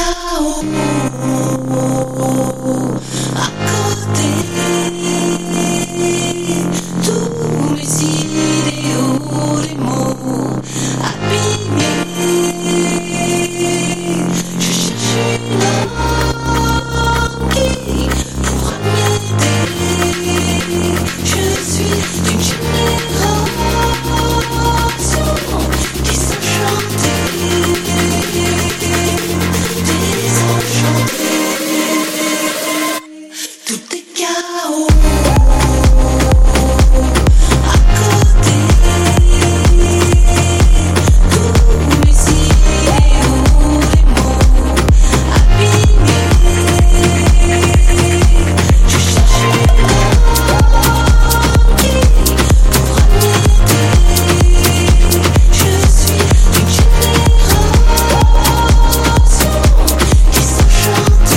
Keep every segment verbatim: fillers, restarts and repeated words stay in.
chaos à côté, tous mes idéaux, les mots abîmés. Je cherche une langue qui pourra m'aider. Je suis d'une génération désenchantée, désenchantée. Tout est chaos à côté, tous mes idéaux, les mots abîmés. Je cherche une langue qui pourra m'aider. Je suis d'une génération désenchantée,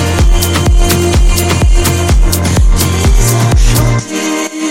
désenchantée.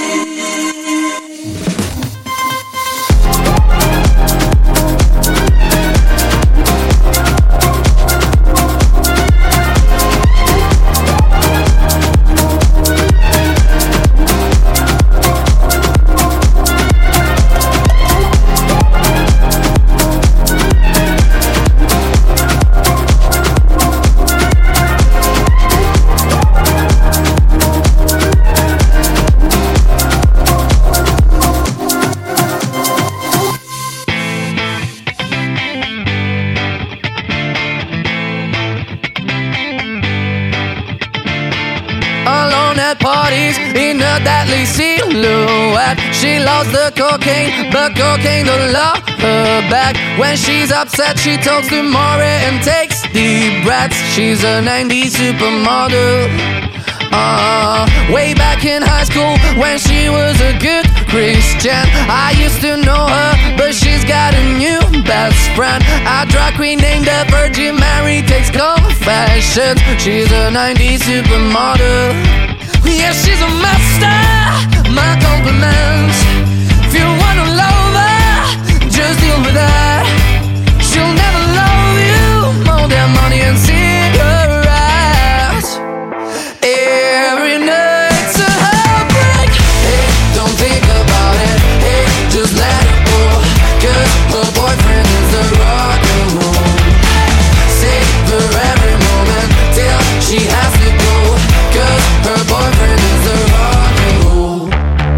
Alone at parties in a deadly silhouette. She loves the cocaine, but cocaine don't love her back. When she's upset, she talks to Maury and takes deep breaths. She's a nineties supermodel. Uh, way back in high school when she was a good Christian, I used to know her, but she's got a new best friend, a drag queen named the Virgin Mary, takes confessions. She's a nineties supermodel. Yeah, she's a master, my compliments. If you wanna love her, just deal with that. She'll never love you more than money and cigarettes. Every night's a heartbreak. Hey, don't think about it. Hey, just let it go. Cause her boyfriend is a rock and roll. Savor every moment till she has to go. Cause her boyfriend is a rock and roll.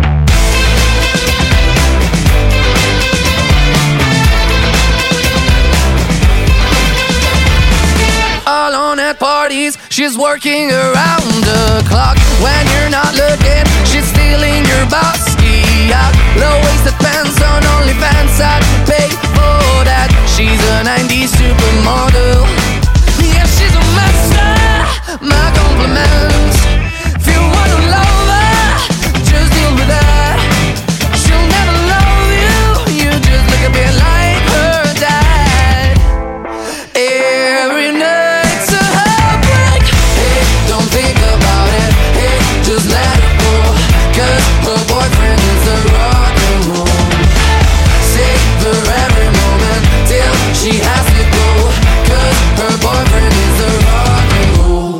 Alone at parties, she's working around the clock. When you're not looking, she's stealing your bossy out. Low-waisted pants on OnlyFans, I'd pay for that. She's a nineties supermodel. Yeah, she's a master, my compliments. If you wanna love her, just deal with that. She'll never love you, you just look a bit like her dad. Every night's a heartbreak. Hey, don't think about it. Hey, just let it go. Cause her boyfriend is a rock and roll. Savor every moment till she has to go. Cause her boyfriend is a rock and roll.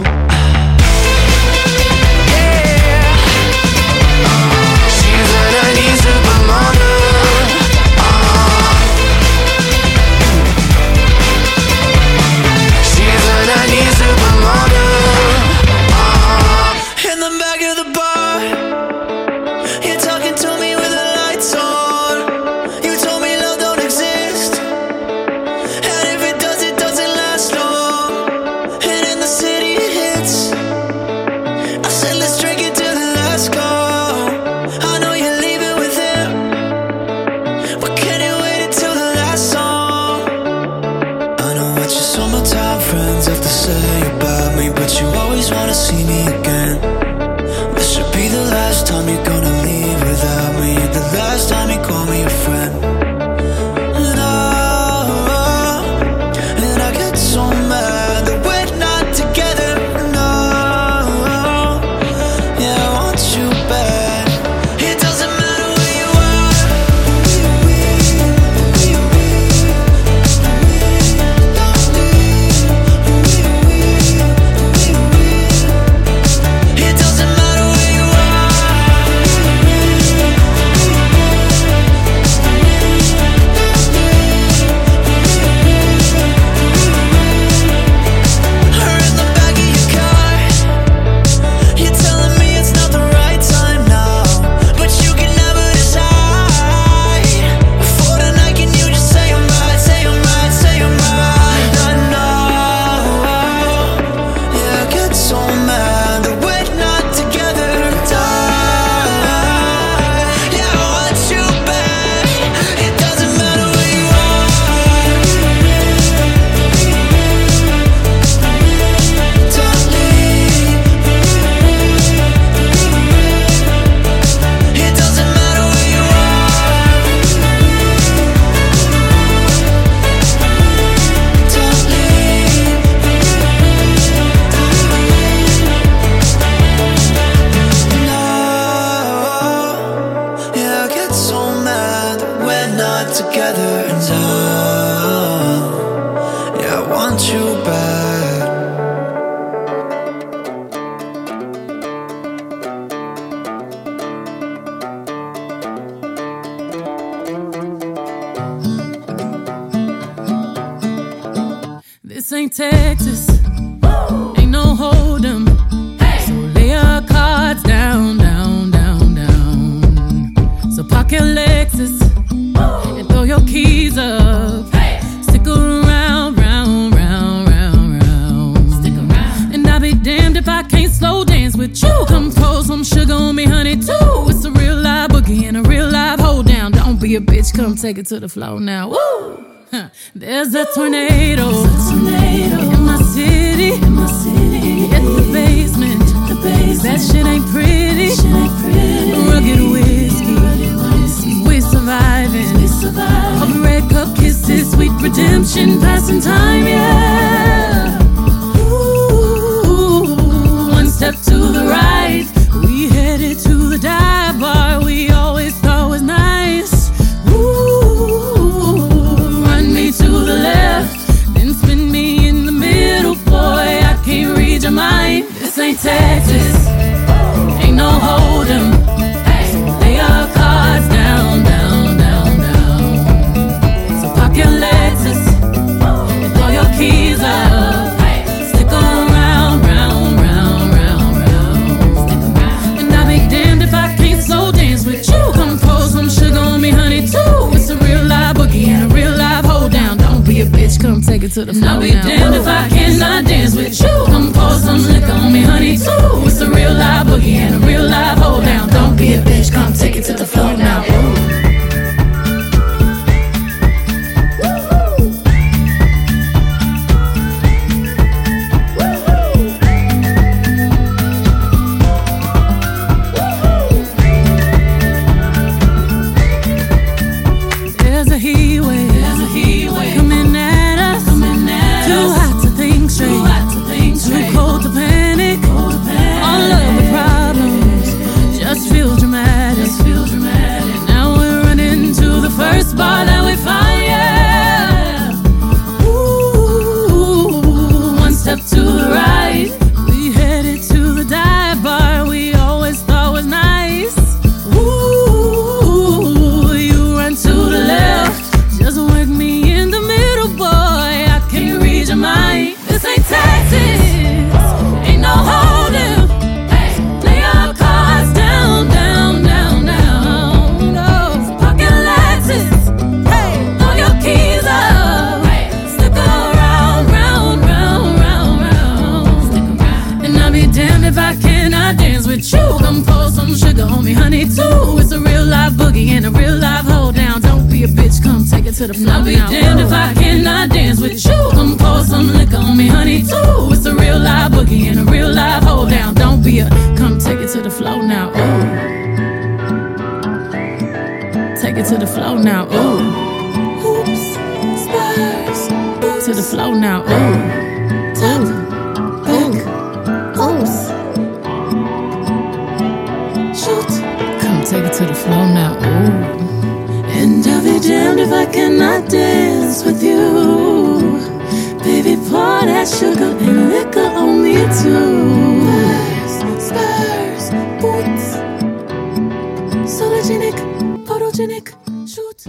Yeah. Uh, she's a nineties supermodel. Uh, she's a nineties supermodel. Uh, In the back of the bar, you're talking to me with the lights on. You told me love don't exist, and if it does, it doesn't last long. And in the city it hits. I said let's drink it till the last call. I know you're leaving with him, but can you wait until the last song? I know what your summertime friends have to say about me, but you always wanna see me again. This should be the last time you're gonna leave without me, the last time you call me a friend. And I, and I get so mad that we're not together. No, yeah, I want you back. It doesn't matter where you are, who you be, who you be, who you be, who you be. with you. Come pour some sugar on me, honey, too. It's a real live boogie and a real live hold down. Don't be a bitch, come take it to the floor now. Woo! Huh. There's a tornado, There's a tornado in my city, in my city. Hit the basement, the basement. That shit ain't pretty, shit ain't pretty. Rugged whiskey, Rugged whiskey. We surviving, we surviving. Of red cup kisses, sweet redemption, passing time, yeah. Ooh, one step to the right, we headed to the dive bar we always thought was nice. Ooh, run me to the left, then spin me in the middle, boy. I can't read your mind. This ain't Texas, ain't no hold'em. Lay our cards down, down, down, down. So park your Lexus and throw your keys up. Stick around, round, round, round, round. And I'll be damned if I can't slow dance with you. Come pour some sugar on me, honey, too. It's a real live boogie and a real live hold down. Don't be a bitch, come take it to the floor. I'll be damned if I cannot dance with you. Come pour some liquor on me, honey, too. It's a real live boogie and a real live hold down. Don't be a bitch, come take it to the floor now. There's a heat wave, There's a heat wave coming at us, coming at Too us. hot to think straight, Too hot to think straight. Too cold to panic, cold to panic. All of the problems just feel dramatic, just feel dramatic. Now we're running to the first bar that we find, yeah. Ooh, one step to the right, we headed to the dive bar we always thought was nice. Ooh, you run to the left, just work me in the middle, boy. I can't read your mind. This ain't Texas, ain't no hold'em. Lay our cards down, down, down, down. No, park your Lexus, throw your keys up. Stick around, round, round, round, round. And I'll be damned if I cannot dance with you. Come pour some sugar on me, honey, too. It's a real live boogie and a real live hold down. Don't be a bitch, come take it to the floor. I'll be damned if I cannot dance with you. Come pour some liquor on me, honey, too. It's a real live boogie and a real live hold down. Don't be a, come take it to the floor now. Ooh, take it to the floor now. Ooh, hoops, spurs, boots. To the floor now. Ooh, top, back, oops. Shoot, come take it to the floor now. Ooh. And I'll be damned if I cannot dance with you. Baby, pour that sugar and liquor on me too. Spurs, spurs, boots. Sologenic, photogenic, shoot.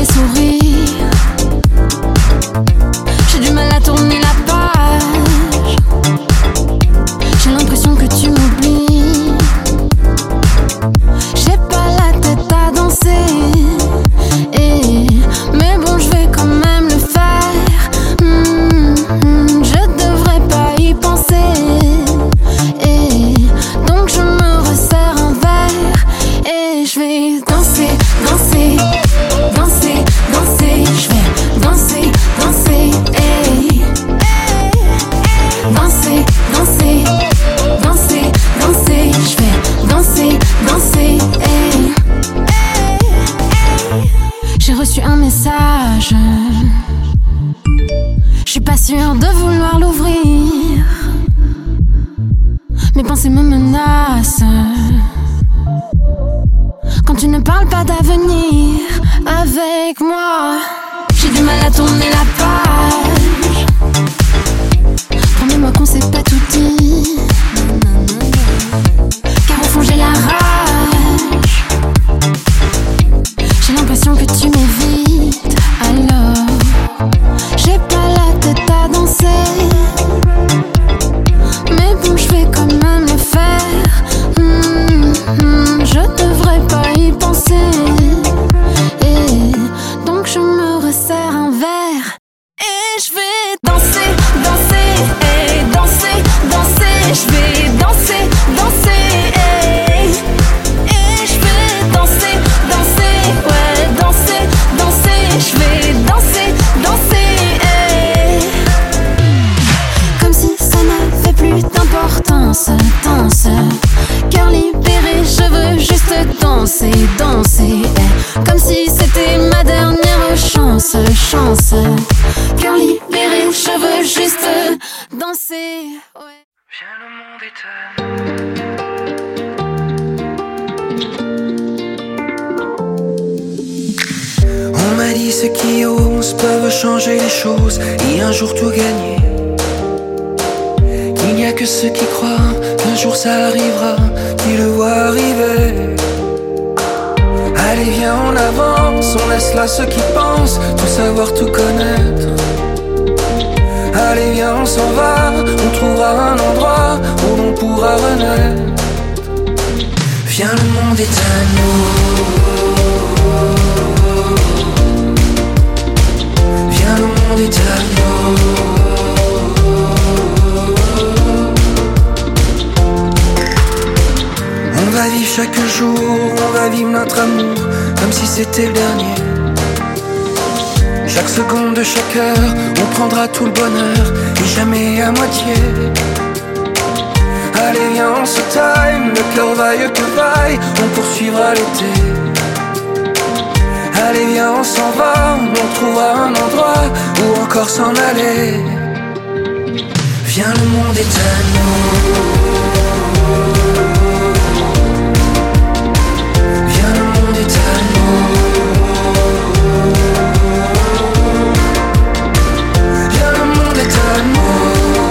fait sourire. J'ai du mal à tourner la page. J'ai l'impression que tu m'oublies. J'ai pas la tête à danser. Et... mais bon, je vais quand même le faire. Mmh, mmh, je devrais pas y penser. Et donc je me resserre un verre. Et je vais danser, danser, danser, danser. Je vais danser, danser, hey. Danser, danser, danser, danser. Je vais danser, danser, hey. J'ai reçu un message. Je suis pas sûre de vouloir l'ouvrir. Mes pensées me menacent. Quand tu ne parles pas d'avenir avec moi, j'ai du mal à tourner la page. Promets-moi qu'on s'est pas tout dit. Car au fond j'ai la rage. J'ai l'impression que tu m'évites. Alors j'ai pas la tête à danser. Mais bon, je vais quand même le faire. Mmh, mmh, je devrais pas y penser. Et donc je me resserre un verre. Et je vais danser, danser, et danser, danser. Je vais danser, danser, et, et je vais danser, danser, ouais, danser, danser. Je vais danser, danser, et comme si ça n'avait plus d'importance. Danse, cœur libéré, je veux juste danser, danser, eh. Comme si c'était ma dernière chance, chance. Cœur libéré, je veux juste danser, ouais. Viens, le monde est à nous. On m'a dit ceux qui osent peuvent changer les choses et un jour tout gagner. Il n'y a que ceux qui croient qu'un jour ça arrivera, qui le voient arriver. Allez viens on avance, on laisse là ceux qui pensent tout savoir, tout connaître. Allez viens on s'en va, on trouvera un endroit où l'on pourra renaître. Viens le monde est à nous. Viens le monde est à nous. On va vivre chaque jour, on va vivre notre amour comme si c'était le dernier. Chaque seconde de chaque heure, on prendra tout le bonheur et jamais à moitié. Allez viens on se time, le cœur vaille que vaille, on poursuivra l'été. Allez viens on s'en va, on trouvera un endroit où encore s'en aller. Viens le monde est à nous. Viens le monde est à nous. Viens le monde est à nous.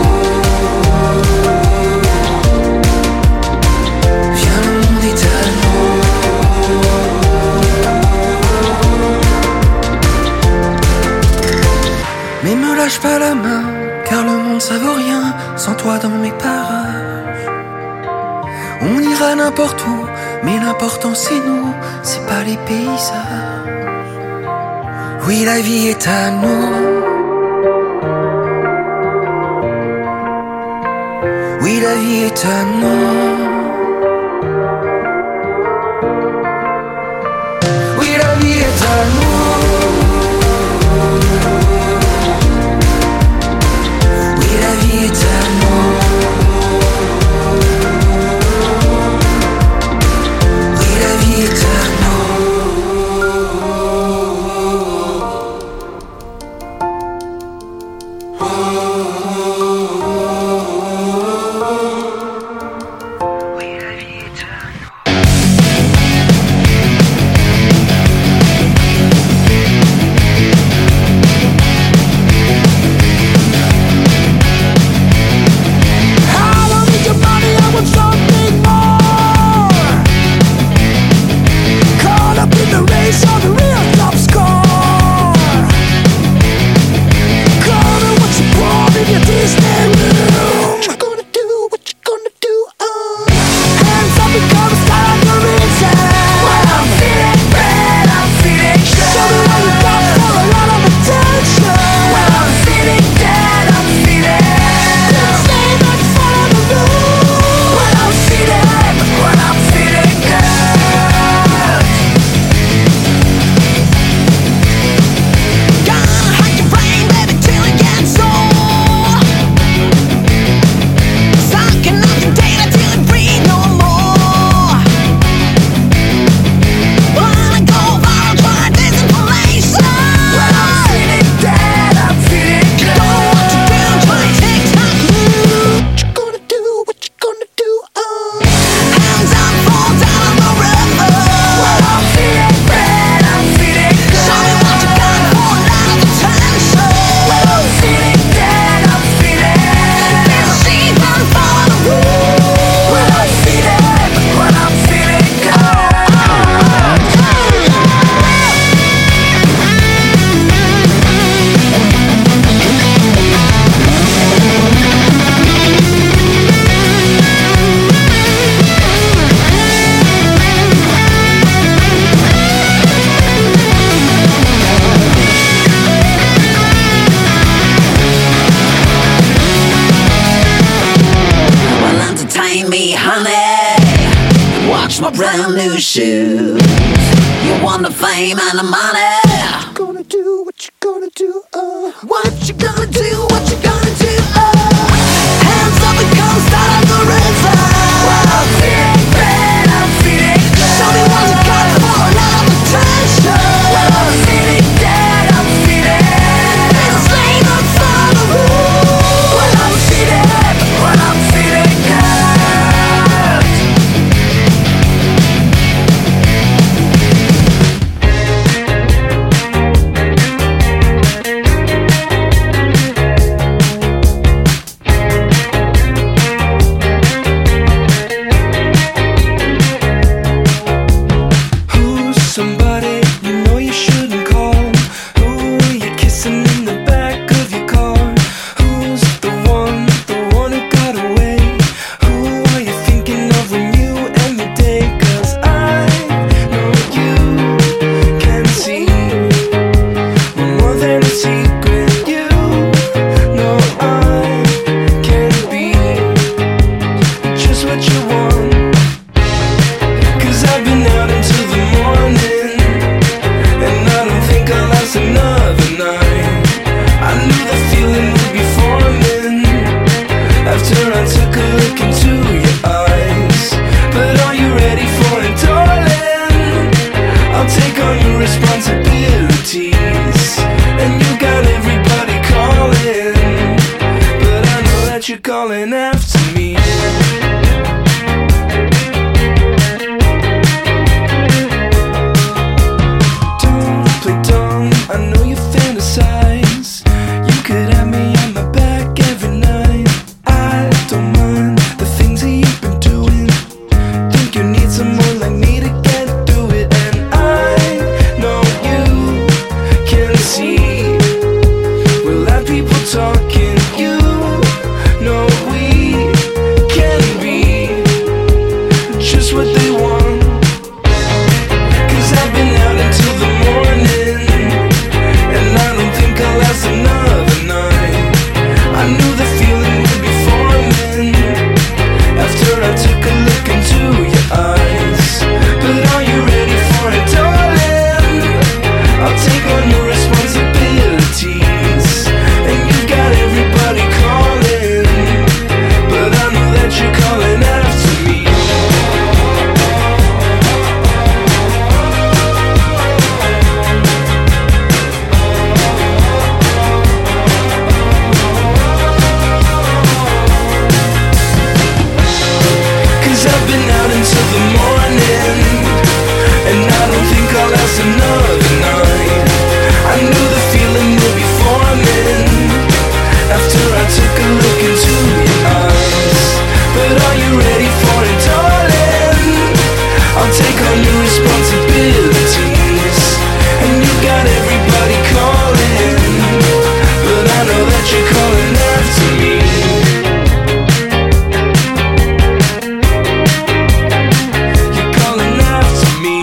Viens le monde est à nous. Mais me lâche pas la main, car le monde ça vaut rien sans toi dans mes parages. On ira n'importe où, mais l'important c'est nous, c'est pas les paysages. Oui la vie est à nous. Oui la vie est à nous. Oui la vie est à nous. Oui la vie est à nous. Oui la vie est à nous. my brand new shoes. You want the fame and the money. What you gonna do, what you gonna do, uh What you gonna do, what you gonna do, uh Hands up and come start up the river. Well, I'm feeling bad, I'm feeling good. Show me what you got for another treasure. Well, I'm feeling dead, I'm feeling this ain't not for the rule. Well, I'm feeling, well, I'm feeling good. Calling after me. Don't play dumb, I know you fantasize. You could have me on my back every night. I don't mind the things that you've been doing. Think you need someone like me to get through it. And I know you can see we'll have people talking. You know we can be just what they want. Cause I've been out until the morning, and I don't think I'll last another night. I knew the feeling would be forming after I took a look into your eyes. But are you ready for it, darling? I'll take on your responsibilities, and you got everybody calling. But I know that you're calling after me. Cause I've been out until the morning, and I don't think I'll last another night. I knew the feeling would be forming after I took a look into your eyes. But are you ready for it, darling? I'll take on your responsibilities, and you got everybody calling. But I know that you're calling after me. You're calling after me.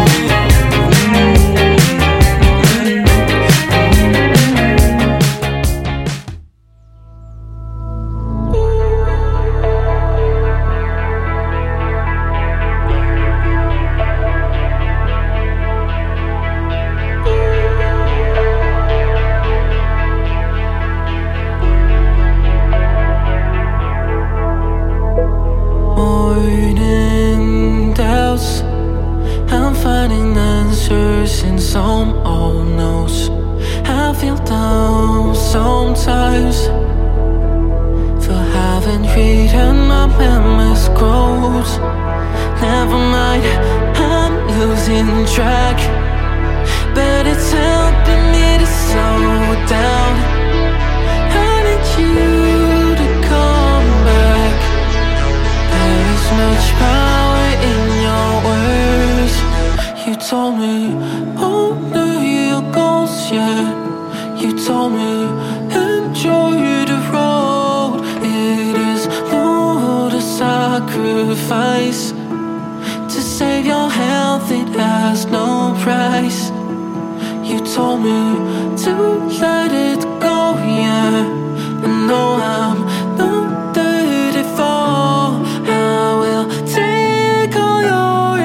Morning doubts, I'm finding answers in some old notes. I feel down sometimes for having written my memories quotes. Never mind, I'm losing track, but it's helping me to slow down. I need you to come back. There is much power in your words. You told me, oh, no, your goals, yeah. You told me, enjoy the road. It is no the sacrifice to save your health. It has no price. You told me to let it go, yeah. And know I'm not thirty-four. I will take all your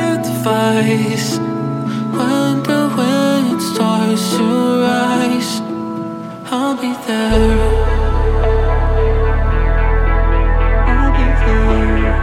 face. When the wind starts to rise, I'll be there. I'll be there.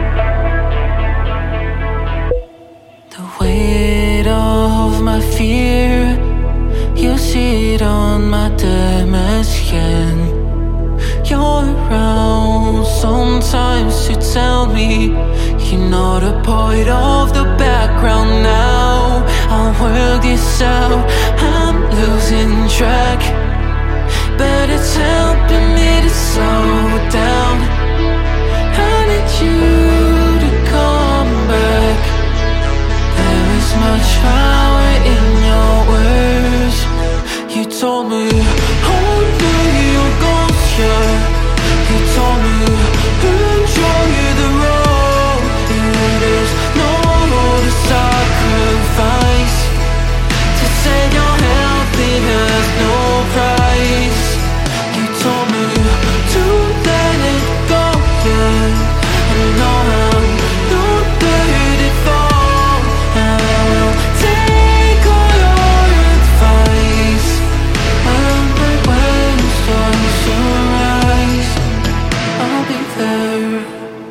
The weight of my fear, you see it on my damaged skin. You're around sometimes to tell me you're not a part of the background now. I'll work this out, I'm losing track, but it's helping me to slow down. I need you to come back. There is much power in your words. You told me, hold me, your goals, yeah. You told me, enjoy the road. There's no more to sacrifice. To save your health, it has no price. You told me to let it go, yeah. And now I'm not ready to fall. I will take all your advice. When the wind starts to rise, I'll be there.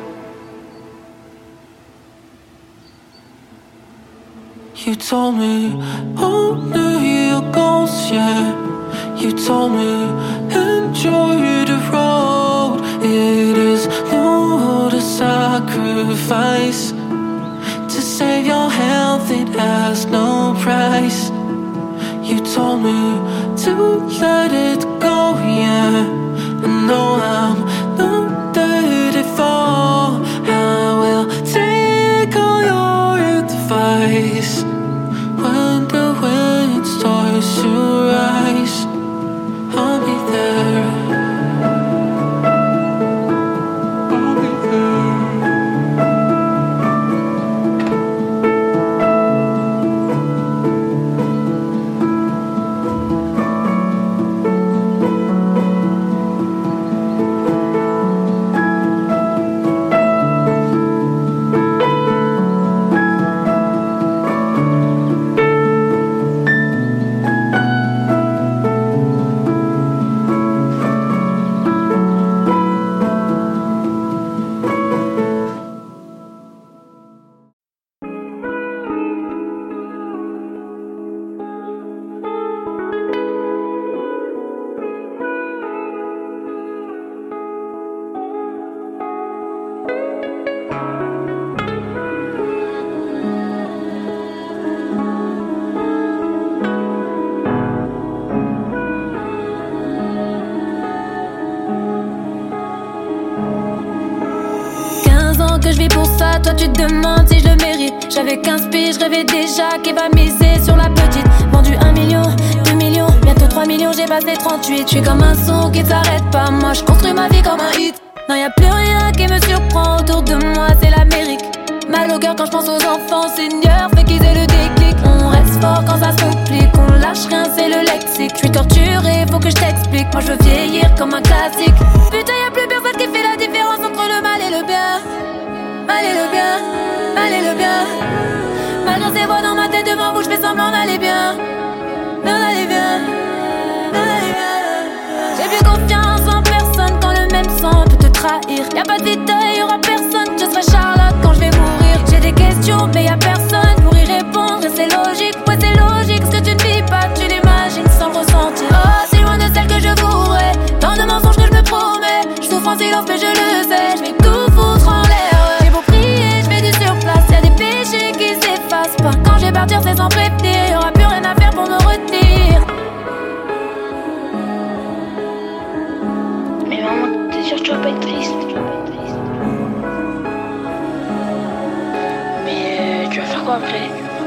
You told me, oh, know your goals, yeah. You told me, enjoy the road. It is no to sacrifice. To save your health, it has no price. You told me to let it go, yeah. And though I'm not ready for, I will take all your advice. When the wind starts to rise, I'll be there. I'll be there. Que je vis pour ça, toi tu te demandes si je le mérite. J'avais quinze piges, je rêvais déjà qu'il va miser sur la petite. Vendu un million, deux millions, bientôt trois millions, j'ai passé trente-huit. Je suis comme un son qui ne s'arrête pas, moi je construis ma vie comme un hit. Non y'a plus rien qui me surprend autour de moi, c'est l'Amérique. Mal au cœur quand je pense aux enfants, Seigneur fait qu'ils aient le déclic. On reste fort quand ça se complique, on lâche rien, c'est le lexique. Je suis torturé, faut que je t'explique, moi je veux vieillir comme un classique. Putain y'a plus personne qui fait la différence entre le mal et le bien. Mal et le bien, mal et le bien. Malgré ces voix dans ma tête devant vous, je fais semblant d'aller bien. D'en aller bien, d'en aller bien. J'ai plus confiance en personne quand le même sang peut te trahir. Y'a pas de détail, y'aura personne, je serai Charlotte quand je vais mourir. J'ai des questions mais y'a personne pour y répondre. Et c'est logique, ouais c'est logique. Ce que tu ne vis pas, tu l'imagines sans le ressentir. Oh, c'est loin de celle que je voudrais. Tant de mensonges que je me promets. Je souffre en silence mais je le sais. Je vais tout foutre en l'air. Y'a des péchés qui s'effacent pas. Quand je vais partir c'est sans prévenir. Y'aura plus rien à faire pour me retenir. Mais maman, t'es sûre que tu vas pas être triste? Mais euh, tu vas faire quoi après?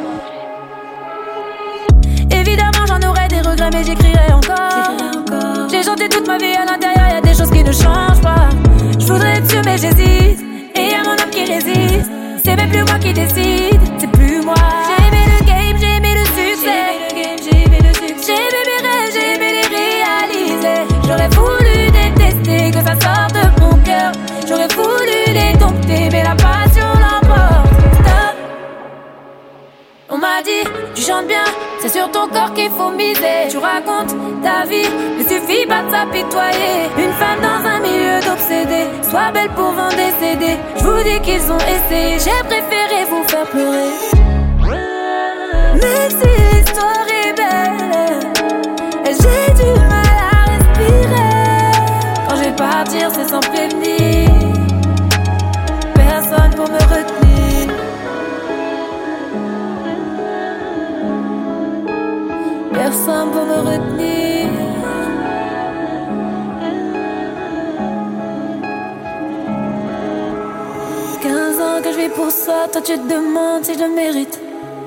Évidemment j'en aurais des regrets mais j'écrirai encore. J'ai chanté toute ma vie à l'intérieur, y'a des choses qui ne changent pas. Je voudrais être sûr mais j'hésite. Et y'a mon âme qui résiste. C'est même plus moi qui décide, c'est plus moi. J'ai aimé le game, j'ai aimé le succès. J'ai aimé le game, j'ai aimé le succès. J'ai aimé mes rêves, j'ai aimé les réaliser. J'aurais voulu détester que ça sorte de mon cœur. J'aurais voulu les dompter, mais la passion l'emporte. Stop. dit, tu chantes bien, c'est sur ton corps qu'il faut miser. Tu racontes ta vie, mais suffit pas de s'apitoyer. Une femme dans un milieu d'obsédés, sois belle pour vendre des C D. Je vous dis qu'ils ont essayé, j'ai préféré vous faire pleurer. Même si l'histoire est belle, j'ai du mal à respirer. Quand je vais partir, c'est sans prévenir. Personne pour me retenir. Personne pour me retenir. Quinze ans que je vis pour ça, toi tu te demandes si je le mérite.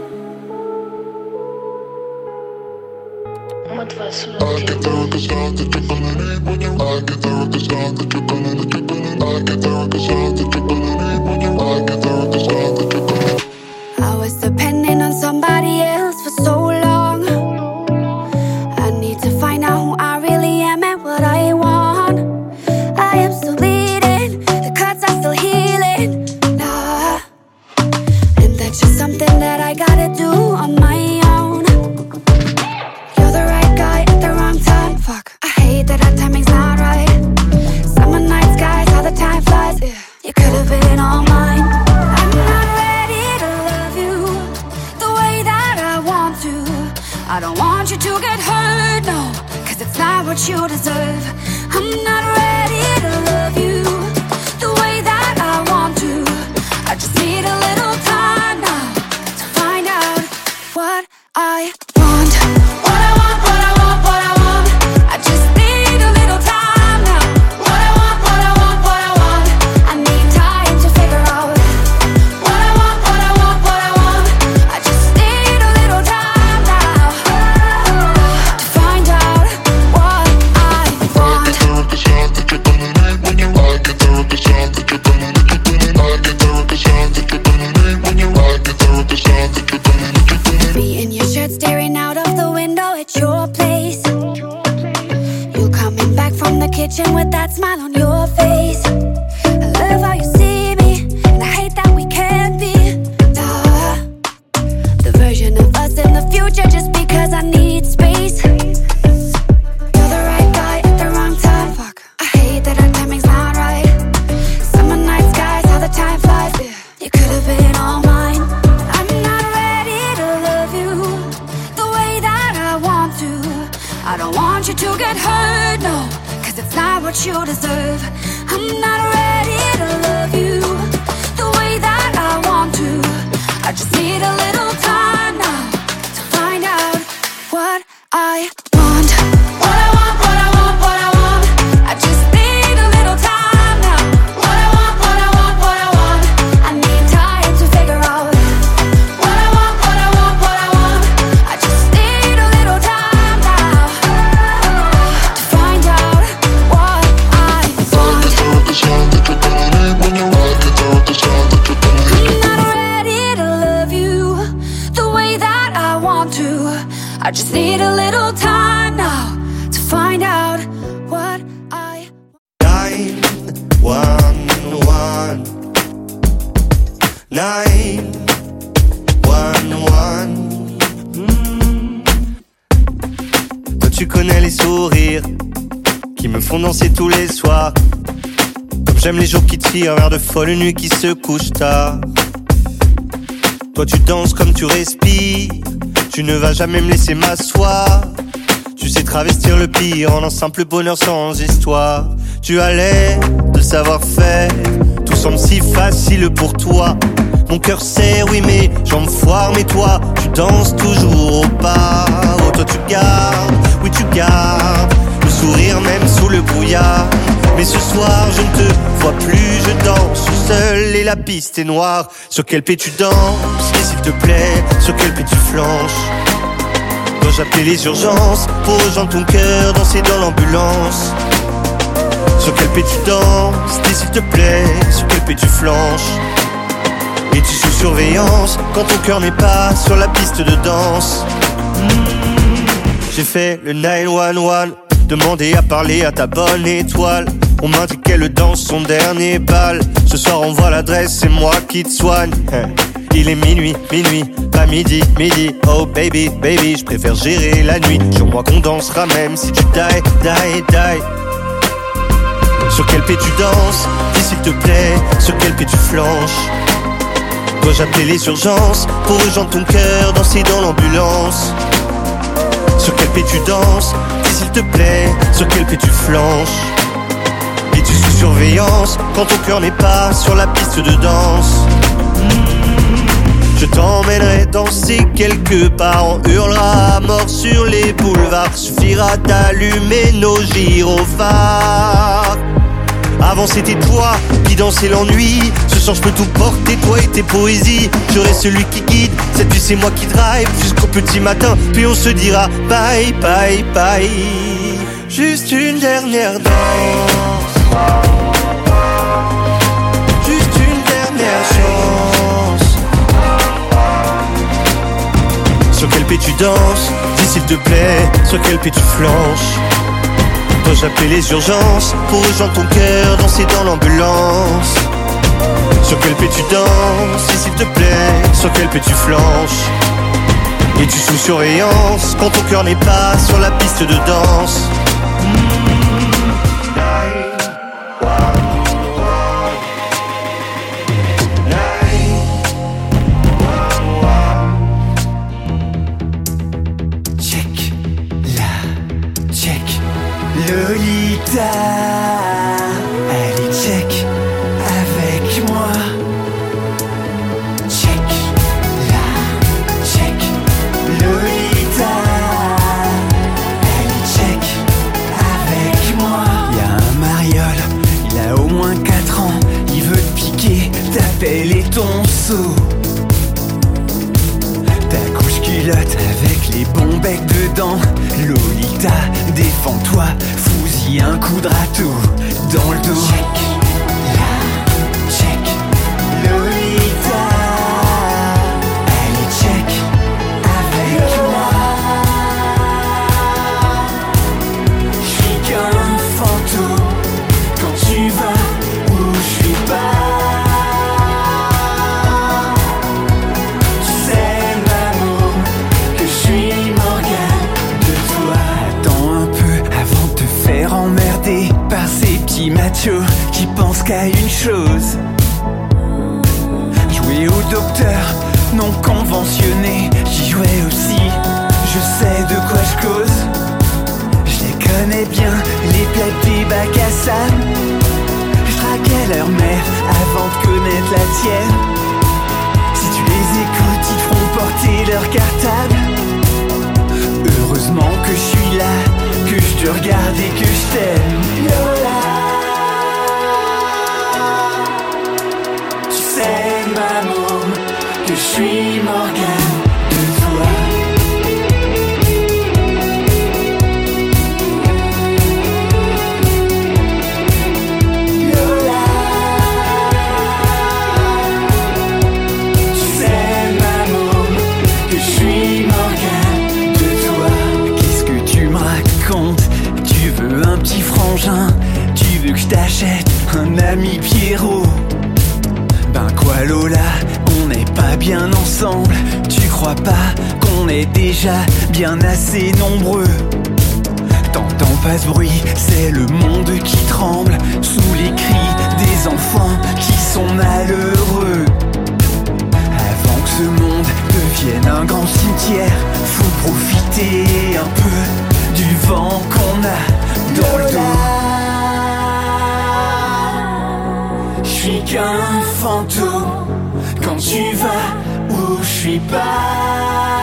Moi de toute façon, I get the record sound that you're gonna need when you I get the record sound that you're gonna that you're gonna I get the record sound that you're gonna need when you I get the record sound that you're gonna. I was depending on somebody else for so long. I need to find out who I really am and what I want. I am still bleeding, the cuts are still healing. Nah, and that's just something that I gotta do on my own. You're the right guy at the wrong time. Fuck, I hate that our timing's not right. Summer nights, guys, how the time flies. Yeah. You could have been all mine. I'm not ready to love you the way that I want to. I don't want you to get hurt, no, cause it's not what you deserve. I'm not ready to love you the way that I want to. I just need a little time now to find out what I want. What I want, what I want, what I want. I just need a little time now. What I want, what I want, what I want. I need time to figure out what I want, what I want, what I want. I just need a little time now to find out what I want. I get the record sound that you're gonna need when you I get the record sound that you're gonna need. I get the record sound that you're gonna need when you I get the record sound that you're gonna need. Me in your shirt staring out of the window at your place. You coming back from the kitchen with that smile on your face. I love how you see me, and I hate that we can't be duh. The version of us in the future just because I need space. You're the right guy at the wrong time. Fuck, I hate that our timing's not right. Summer nights, guys, how the time flies. Yeah. You could have been all mine. I'm not ready to love you the way that I want to. I don't want you to get hurt, no, cause it's not what you deserve. I'm not ready to love you the way that I want to. I just need a little time now to find out what I want. What I want, what I want, what I want. I just need a little time now. What I want, what I want, what I want. I need time to figure out what I want, what I want, what I want. I just need a little time now to find out what I want. I get the record sound that you're gonna need when you I get the record sound that you're gonna need. I'm not ready to love you the way that I want to. I just need a little time now to find out what I nine one one nine one one. Toi tu connais les sourires qui me font danser tous les soirs. Comme j'aime les jours qui tirent vers de folles nuits qui se couchent tard. Toi tu danses comme tu respires. Tu ne vas jamais me laisser m'asseoir. Tu sais travestir le pire en un simple bonheur sans histoire. Tu as l'air de savoir faire. Tout semble si facile pour toi. Mon cœur sait, oui mes jambes foirent. Mais toi, tu danses toujours au pas. Oh toi tu gardes, oui tu gardes le sourire même sous le brouillard. Mais ce soir je ne te vois plus. Je danse seul et la piste est noire. Sur quel pied tu danses? Et s'il te plaît, sur quel pied tu flanches? Dois-je appeler les urgences pour rejoindre ton cœur, danser dans l'ambulance? Sur quel pied tu danses? Dis s'il te plaît, sur quel pied tu flanches? Es-tu sous surveillance quand ton cœur n'est pas sur la piste de danse? mmh. J'ai fait le neuf un un, demandé à parler à ta bonne étoile. On m'a dit qu'elle danse son dernier bal. Ce soir on voit l'adresse, c'est moi qui te soigne. Il est minuit, minuit, pas midi, midi. Oh baby, baby, je préfère gérer la nuit. Jure-moi qu'on dansera même si tu die, die, die. Sur quel pied tu danses? Dis s'il te plaît, sur quel pied tu flanches? Dois-je appeler les urgences pour rejoindre ton cœur, danser dans l'ambulance? Sur quel pied tu danses? Dis s'il te plaît, sur quel pied tu flanches? Es-tu sous surveillance quand ton cœur n'est pas sur la piste de danse? Je t'emmènerai danser quelque part, on hurlera à mort sur les boulevards. Suffira d'allumer nos gyrophares. Avant c'était toi qui dansais l'ennui. Ce soir je peux tout porter, toi et tes poésies. Je reste celui qui guide, cette nuit c'est moi qui drive jusqu'au petit matin, puis on se dira bye bye bye. Juste une dernière danse, juste une dernière chance. Sur quel pied tu danses? Dis s'il te plaît, sur quel pied tu flanches? Dois-je appeler les urgences pour rejoindre ton cœur, danser dans l'ambulance? Sur quel pied tu danses? Dis s'il te plaît, sur quel pied tu flanches? Es-tu sous surveillance quand ton cœur n'est pas sur la piste de danse? Lolita, allez check avec moi. Check la, check Lolita, allez check avec moi. Y'a un mariole, il a au moins quatre ans, il veut te piquer ta pelle et ton seau. Ta couche culotte avec les bons becs dedans. Lolita, défends-toi, fous-y un coup de râteau dans le dos. Check la, check Lolita, allez check avec moi. J'suis qu'un fantôme quand tu vas où j'suis pas. Tu sais l'amour que j'suis Morgane de toi. Attends un peu avant de te faire emmerder par ces petits machos qui pensent qu'à une chose: jouer au docteur non conventionné. J'y jouais aussi, je sais de quoi je cause. Je les connais bien, les plaques des bacs à sable. Je traquais leur mère avant de connaître la tienne. Si tu les écoutes, ils te feront porter leur cartable. Heureusement que je suis là, que je te regarde et que je t'aime. Lola, tu sais maman que je suis Morgane de toi. Lola, tu sais maman que je suis Morgane de toi. Qu'est-ce que tu me racontes? Tu veux un petit frangin? Tu veux que je t'achète un ami Pierrot? Ben quoi Lola, on n'est pas bien ensemble. Tu crois pas qu'on est déjà bien assez nombreux? T'entends pas ce bruit, c'est le monde qui tremble sous les cris des enfants qui sont malheureux. Avant que ce monde devienne un grand cimetière, faut profiter un peu du vent qu'on a dans le dos. J'suis qu'un fantôme quand tu vas où j'suis pas.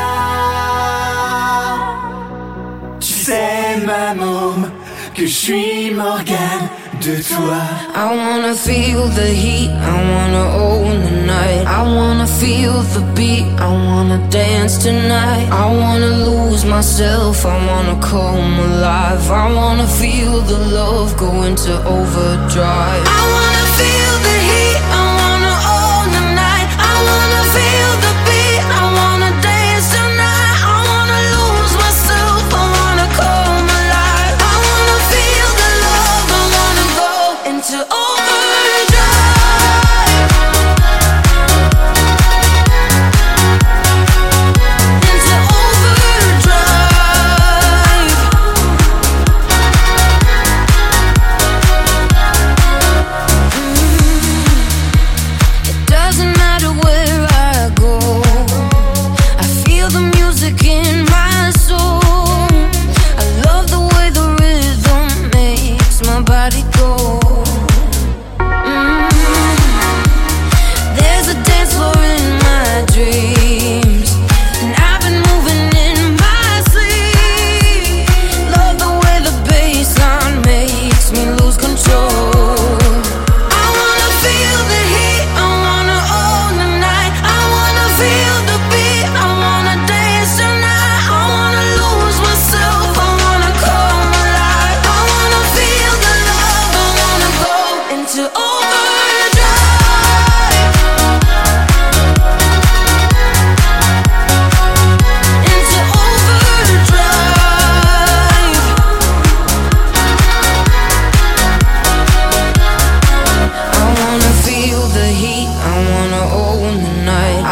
Tu sais ma môme que j'suis Morgane de toi. I wanna feel the heat, I wanna own the night. I wanna feel the beat, I wanna dance tonight. I wanna lose myself, I wanna come alive. I wanna feel the love go into overdrive. I wanna feel the heat, I wanna own the night. I wanna feel the beat, I wanna dance tonight. I wanna lose myself, I wanna come alive. I wanna feel the love, I wanna go into overdrive.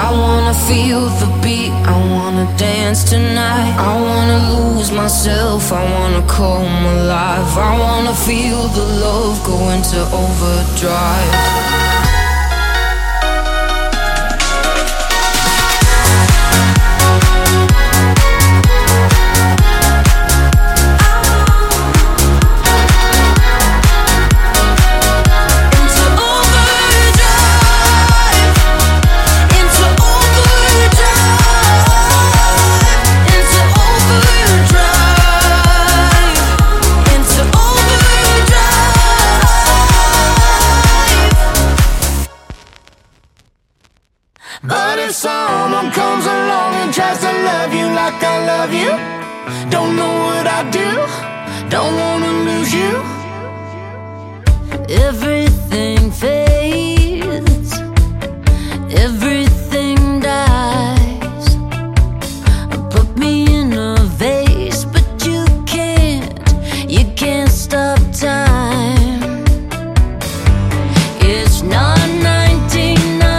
I wanna feel the beat, I wanna dance tonight. I wanna lose myself, I wanna come alive. I wanna feel the love go into overdrive. But if someone comes along and tries to love you like I love you, don't know what I do, don't wanna lose you. Everything fades, everything dies. Put me in a vase, but you can't, you can't stop time. It's not nineteen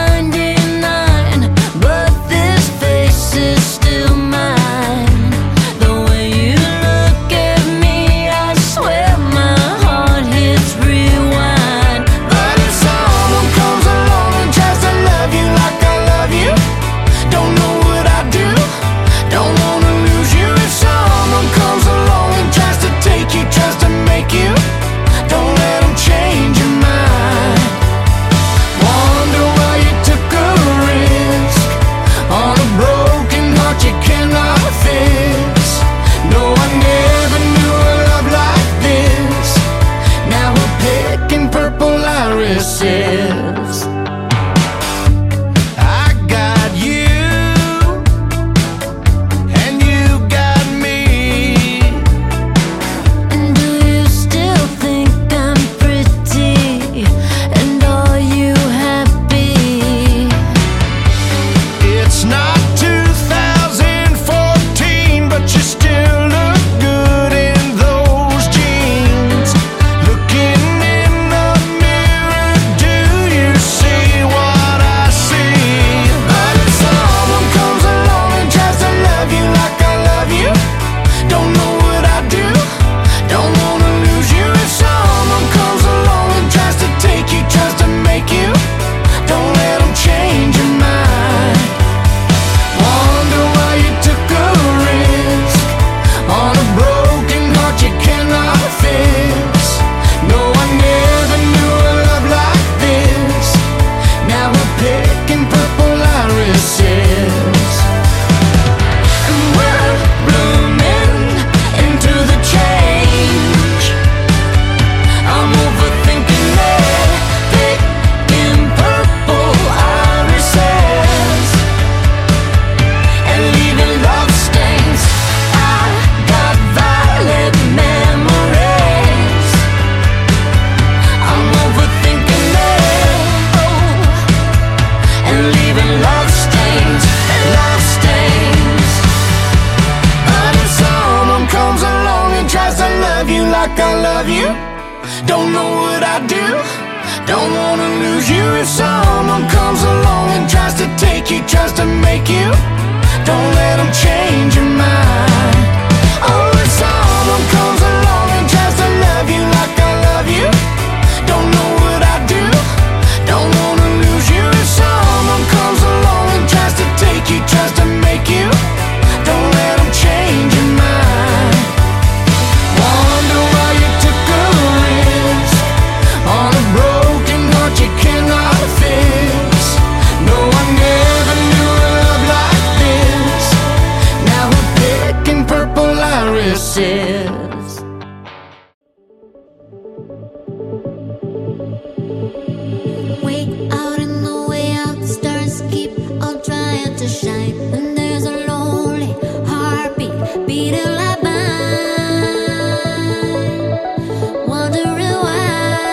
like I love you, don't know what I do, don't wanna lose you. If someone comes along and tries to take you, tries to make you, don't let them change your mind. Oh, if someone comes along and tries to love you like I love you, don't know what I do, don't wanna lose you. If someone comes along and tries to take you, tries to make you, don't let them change your mind. Wonder why you took a risk on a broken heart you cannot fix. No, I never knew a love like this. Now we're picking purple irises. Way out in the way out, the stars keep on trying to shine, and there's a lonely heartbeat beating like mine, wondering why.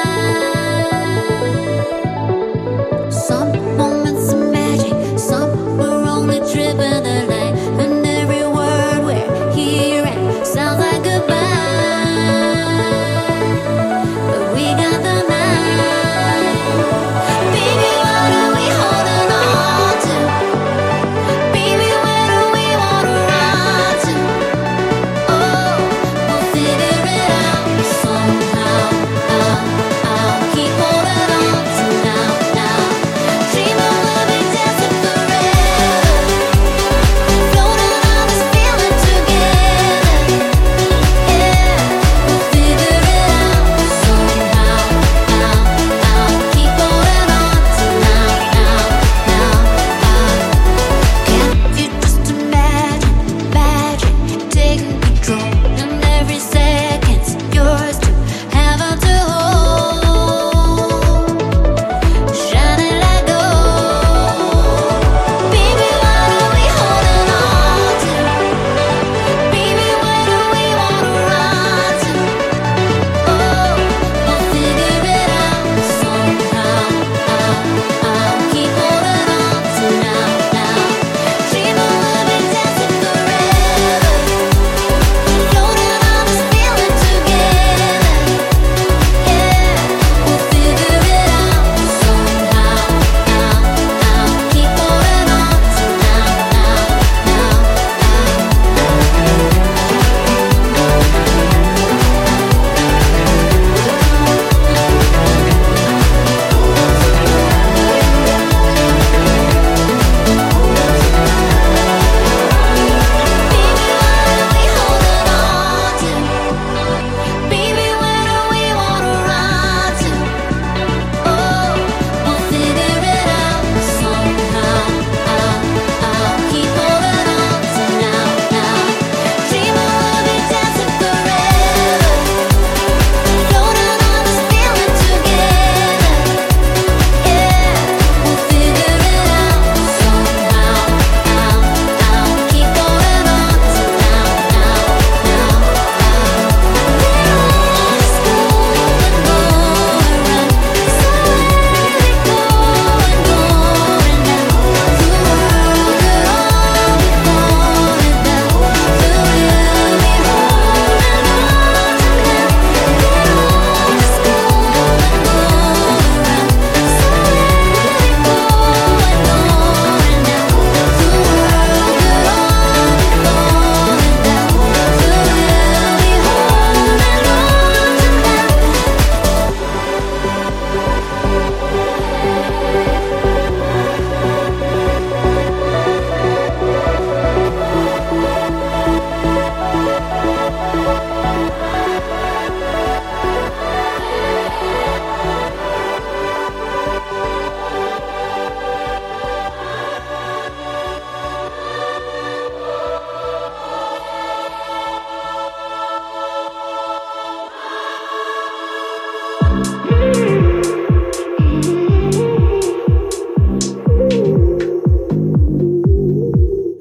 Some moments of magic, some we're only tripping the light, and every word we're hearing sounds like goodbye. But we got the night. Baby, what are we holding on to?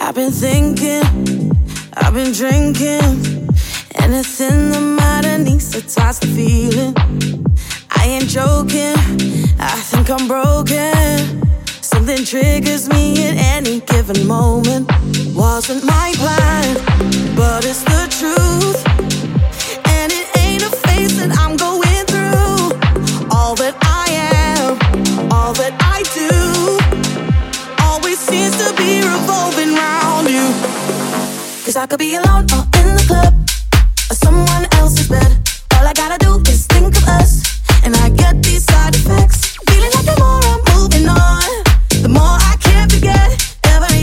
I've been thinking, I've been drinking. Anything that matter needs to touch the feeling. I ain't joking, I think I'm broken. Something triggers me at any given moment. Wasn't my plan, but it's the truth. And it ain't a phase that I'm going through. All that I am, all that I do, always seems to be revolving around you. Cause I could be alone or in the club, or someone else's bed. All I gotta do is think of us, and I get these side effects. Feeling like the more I'm moving on, the more I can't forget. Every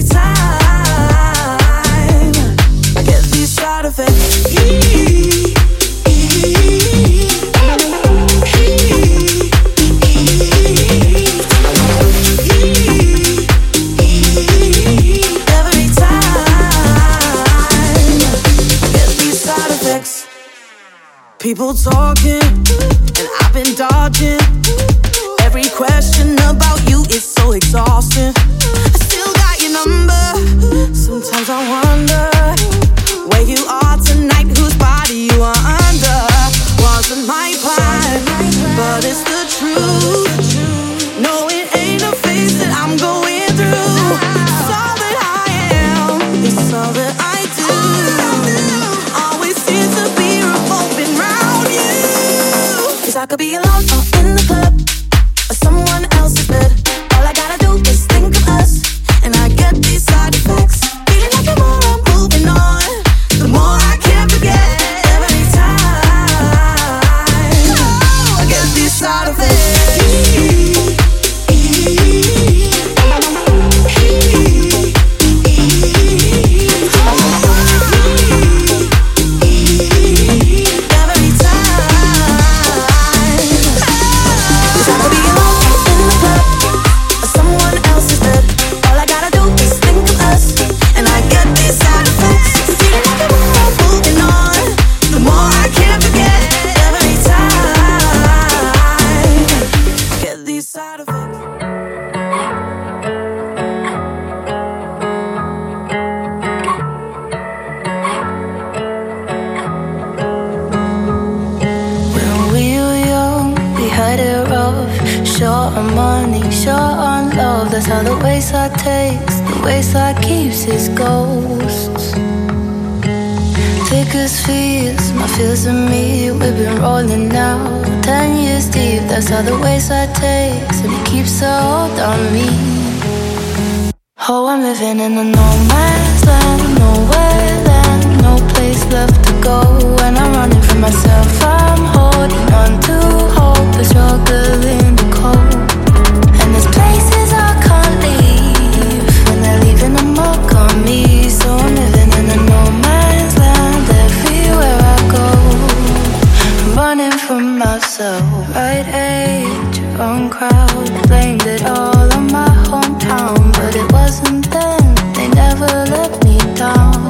time I get these side effects. Every time I get these side effects. People talking, and I've been dodging. Every question about you is so exhausting. I still got your number. Sometimes I wonder where you are tonight, whose body you are under. Wasn't my plan, but it's the truth. No, it ain't a phase that I'm going through. It's all that I am, it's all that I do. Always seems to be revolving round you. Cause I could be alone or in the club, or someone else's bed. All I gotta do is think of us, and I get these side effects. Feeling like the more I'm moving on, the more I can't forget. Every time I get these side effects. That's how the wayside takes, the wayside keeps its ghosts. Thick as fears, my fears and me, we've been rolling now ten years deep. That's how the wayside takes, and it keeps a hold on me. Oh, I'm living in a no man's land, nowhere land, no place left to go. And I'm running from myself, I'm holding on to hope, the struggle in the cold. And there's places I can't leave, and they're leaving a mark on me. So I'm living in a no man's land, everywhere I go. I'm running from myself, right age, wrong crowd. Blamed it all on my hometown, but it wasn't then, they never let me down.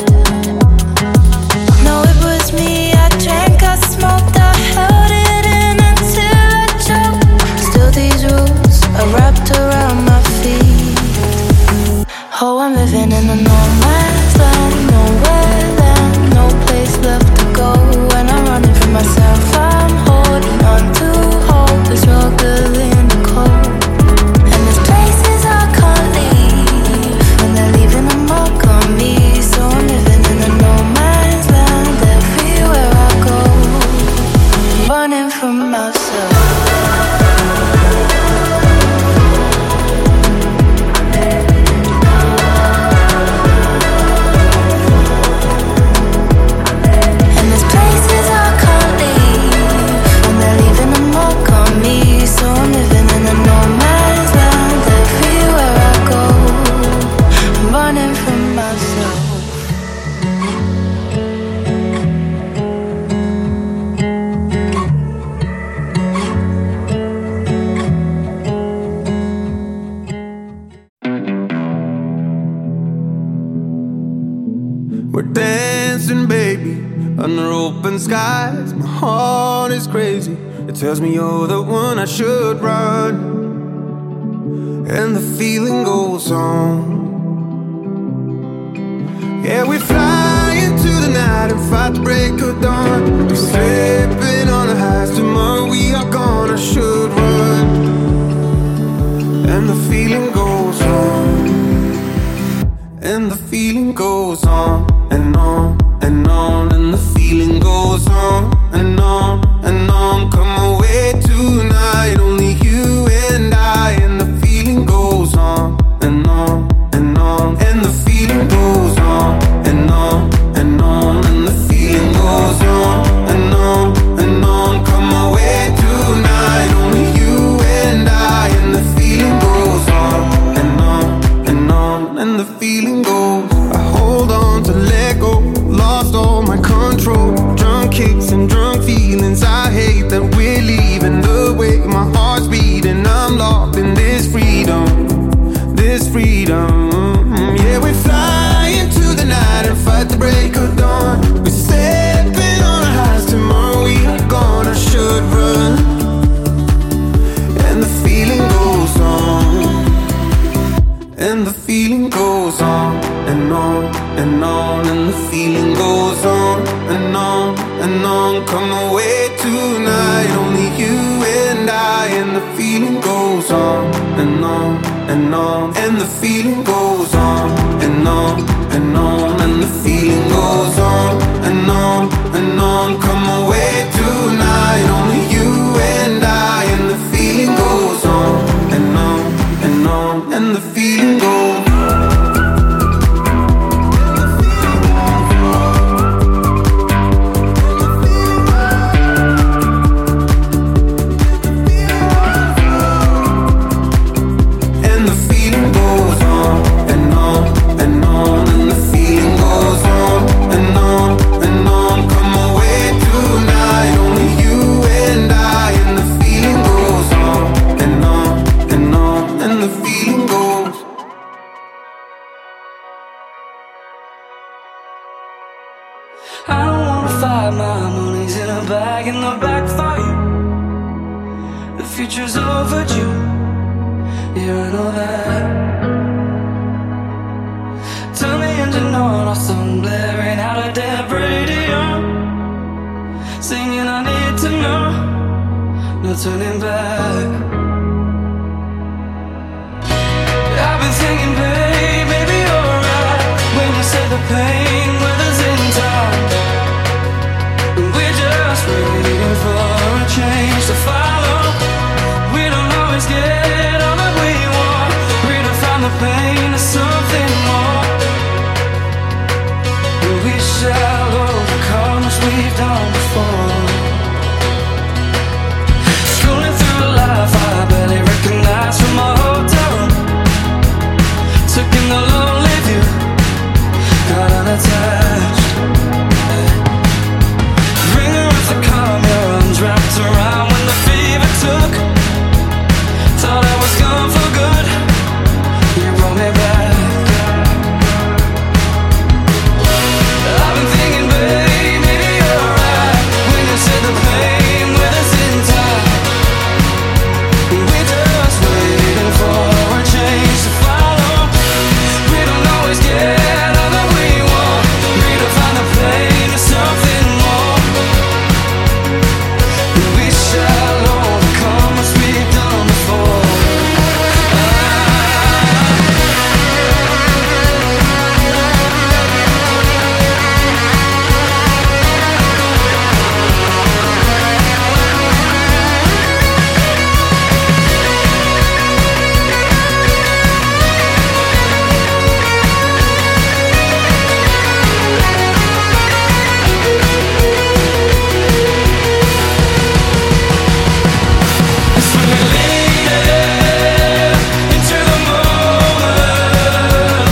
No, it was me, I drank, I smoked, I held it in until I choked. Still these rules are wrapped around my feet. Oh, I'm living in a no man's land, nowhere land, no place left to go. And I'm running from myself, I'm holding on to hope, the struggle in the cold. And there's places I can't leave, and they're leaving a mark on me. So I'm living in a no man's land, everywhere I go, running from myself. Under open skies, my heart is crazy. It tells me you're the one I should run, and the feeling goes on. and the feeling goes on and on and on, and the feeling goes on and on and on. Come away tonight, only you and I, and the feeling goes on and on and on, and the feeling goes on and on and on, and the feeling goes on and on and on. Come away tonight, only you and I, and the feeling goes on and on and on, and the feeling goes. I hold on to let go, lost all my control. Drunk kicks and drunk feelings, I hate that we're leaving. The way my heart's beating, I'm locked in this freedom, this freedom. Yeah, we fly into the night and fight the break of dawn. We're stepping on our highs, tomorrow we are gone. I should run, and the feeling goes on, and the feeling goes on and on and on, and the feeling goes on and on and on. Come away tonight, only you and I, and the feeling goes on and on and on, and the feeling goes on and on and on, and the feeling goes on and on and on. Come away tonight, only you and I, and the feeling goes on and on and on, and the feeling goes. Future's overdue, yeah, I know that. Turn the engine on, our song blaring out a dead radio, singing I need to know, no turning back. I've been thinking, babe,